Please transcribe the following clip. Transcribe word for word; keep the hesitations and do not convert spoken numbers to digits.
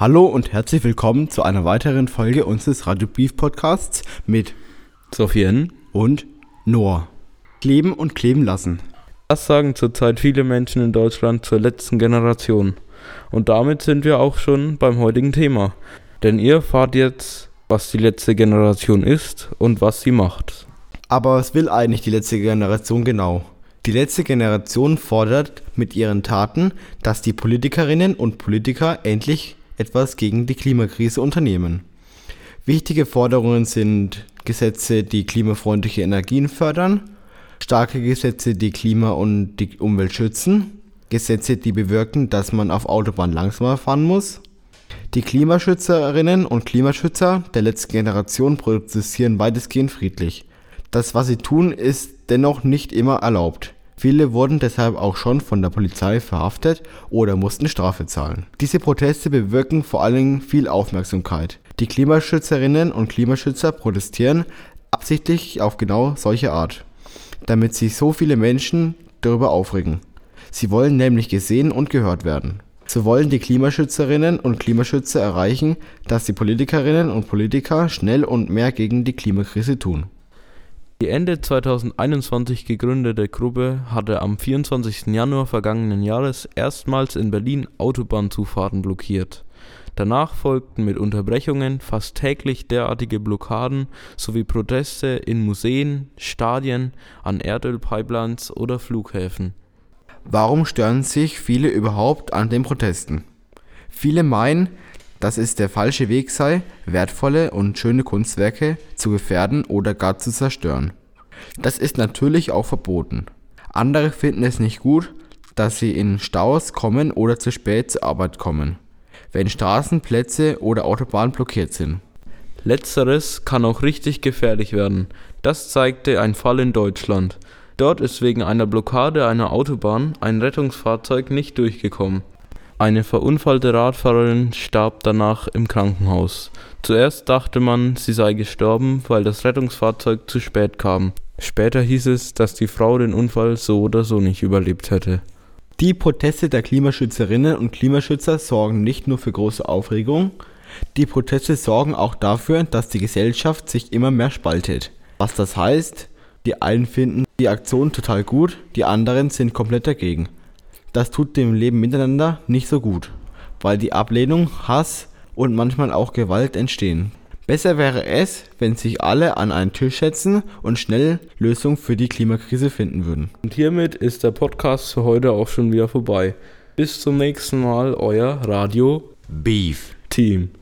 Hallo und herzlich willkommen zu einer weiteren Folge unseres Radio Beef Podcasts mit Sofian und Noah. Kleben und kleben lassen. Das sagen zurzeit viele Menschen in Deutschland zur letzten Generation. Und damit sind wir auch schon beim heutigen Thema. Denn ihr erfahrt jetzt, was die letzte Generation ist und was sie macht. Aber was will eigentlich die letzte Generation genau? Die letzte Generation fordert mit ihren Taten, dass die Politikerinnen und Politiker endlich etwas gegen die Klimakrise unternehmen. Wichtige Forderungen sind Gesetze, die klimafreundliche Energien fördern, starke Gesetze, die Klima und die Umwelt schützen, Gesetze, die bewirken, dass man auf Autobahnen langsamer fahren muss. Die Klimaschützerinnen und Klimaschützer der letzten Generation protestieren weitestgehend friedlich. Das, was sie tun, ist dennoch nicht immer erlaubt. Viele wurden deshalb auch schon von der Polizei verhaftet oder mussten Strafe zahlen. Diese Proteste bewirken vor allem viel Aufmerksamkeit. Die Klimaschützerinnen und Klimaschützer protestieren absichtlich auf genau solche Art, damit sich so viele Menschen darüber aufregen. Sie wollen nämlich gesehen und gehört werden. So wollen die Klimaschützerinnen und Klimaschützer erreichen, dass die Politikerinnen und Politiker schnell und mehr gegen die Klimakrise tun. Die Ende zweitausendeinundzwanzig gegründete Gruppe hatte am vierundzwanzigsten Januar vergangenen Jahres erstmals in Berlin Autobahnzufahrten blockiert. Danach folgten mit Unterbrechungen fast täglich derartige Blockaden sowie Proteste in Museen, Stadien, an Erdölpipelines oder Flughäfen. Warum stören sich viele überhaupt an den Protesten? Viele meinen, dass es der falsche Weg sei, wertvolle und schöne Kunstwerke zu gefährden oder gar zu zerstören. Das ist natürlich auch verboten. Andere finden es nicht gut, dass sie in Staus kommen oder zu spät zur Arbeit kommen, wenn Straßen, Plätze oder Autobahnen blockiert sind. Letzteres kann auch richtig gefährlich werden. Das zeigte ein Fall in Deutschland. Dort ist wegen einer Blockade einer Autobahn ein Rettungsfahrzeug nicht durchgekommen. Eine verunfallte Radfahrerin starb danach im Krankenhaus. Zuerst dachte man, sie sei gestorben, weil das Rettungsfahrzeug zu spät kam. Später hieß es, dass die Frau den Unfall so oder so nicht überlebt hätte. Die Proteste der Klimaschützerinnen und Klimaschützer sorgen nicht nur für große Aufregung, die Proteste sorgen auch dafür, dass die Gesellschaft sich immer mehr spaltet. Was das heißt, die einen finden die Aktion total gut, die anderen sind komplett dagegen. Das tut dem Leben miteinander nicht so gut, weil die Ablehnung, Hass und manchmal auch Gewalt entstehen. Besser wäre es, wenn sich alle an einen Tisch setzen und schnell Lösungen für die Klimakrise finden würden. Und hiermit ist der Podcast für heute auch schon wieder vorbei. Bis zum nächsten Mal, euer Radio Beef Team.